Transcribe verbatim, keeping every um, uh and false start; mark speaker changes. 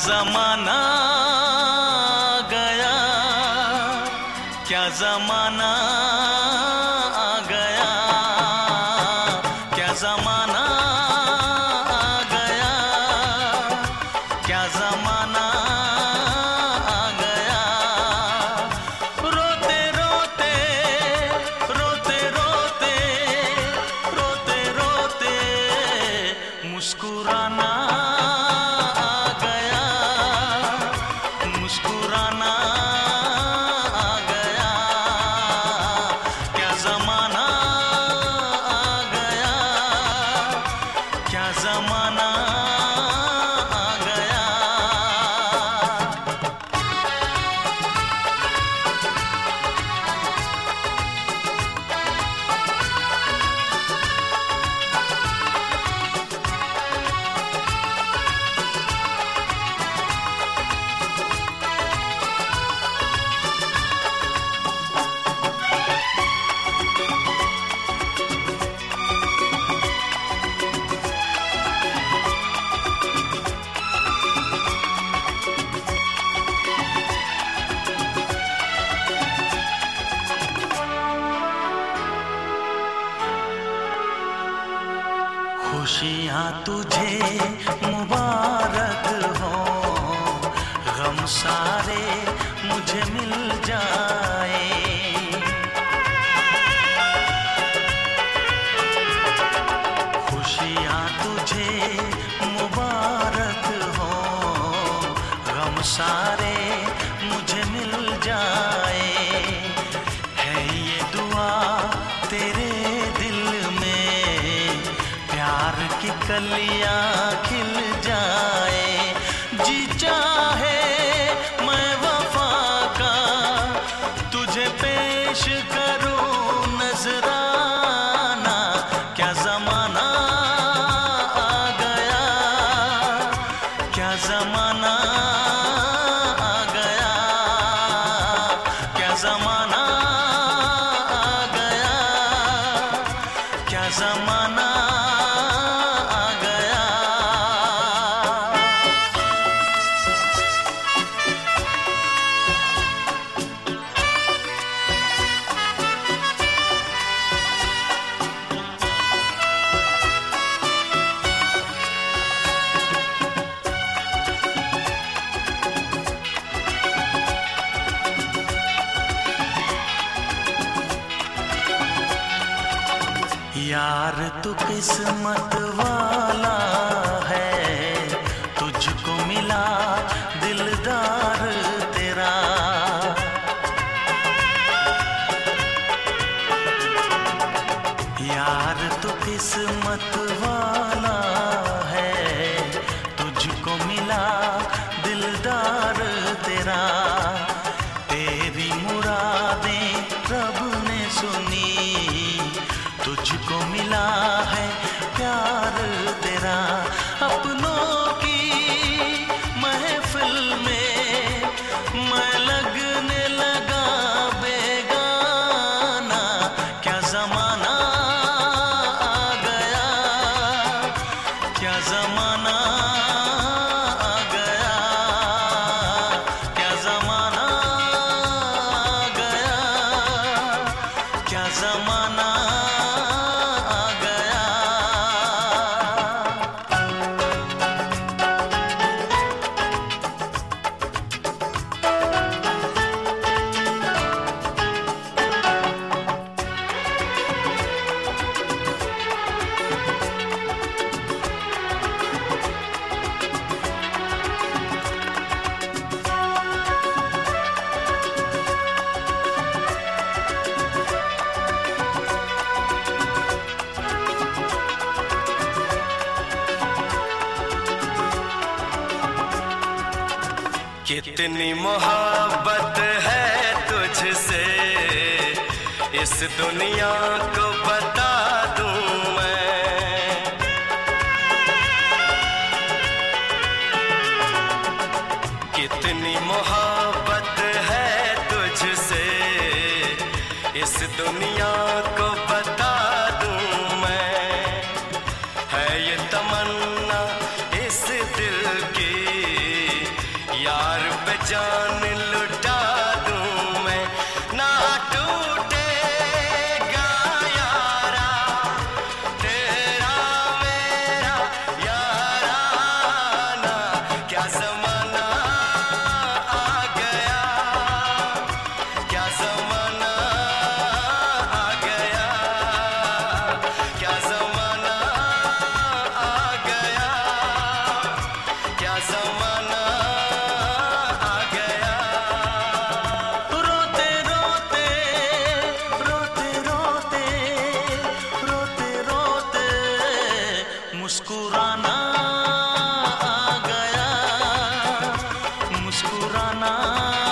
Speaker 1: जमाना आ गया, क्या जमाना आ गया, क्या जमाना आ गया, क्या जमाना आ गया। रोते रोते रोते रोते रोते रोते मुस्कुराना मुस्कुराना आ गया, क्या जमाना आ गया, क्या जमाना आ गया। खुशियाँ तुझे मुबारक हो, गम सारे मुझे मिल जाए। खुशियाँ तुझे मुबारक हो, गम सारे मुझे मिल जाए। है ये दुआ तेरे दिल में, प्यार की कलियां खिल जाए। जी चाहे मैं वफा का तुझे पेश करूं नजराना, क्या जमाना आ गया, क्या जमाना आ गया, क्या जमाना आ गया, क्या जमाना आ गया। यार तू किस्मत वाला है, तुझको मिला दिलदार तेरा। यार तू किस्मत वाला है, तुझको मिला दिलदार तेरा। तेरी मुरादें रब ने सुनी, तुझको मिला है प्यार तेरा। अपनों की महफिल में मैं लगने लगा बेगाना, क्या जमाना आ गया, क्या जमाना आ गया, क्या जमाना आ गया, क्या जमाना आ गया।
Speaker 2: कितनी मोहब्बत है तुझसे, इस दुनिया को बता दूं मैं। कितनी मोहब्बत है तुझसे, इस दुनिया को बता दूं मैं। है ये तमन्ना इस दिल की, जान लुटा दूं मैं, ना टूटेगा यारा तेरा मेरा याराना। क्या ज़माना आ गया, क्या ज़माना आ गया, क्या ज़माना आ गया, क्या ज़माना आ गया।
Speaker 1: रोते रोते रोते रोते रोते रोते मुस्कुराना आ गया, मुस्कुराना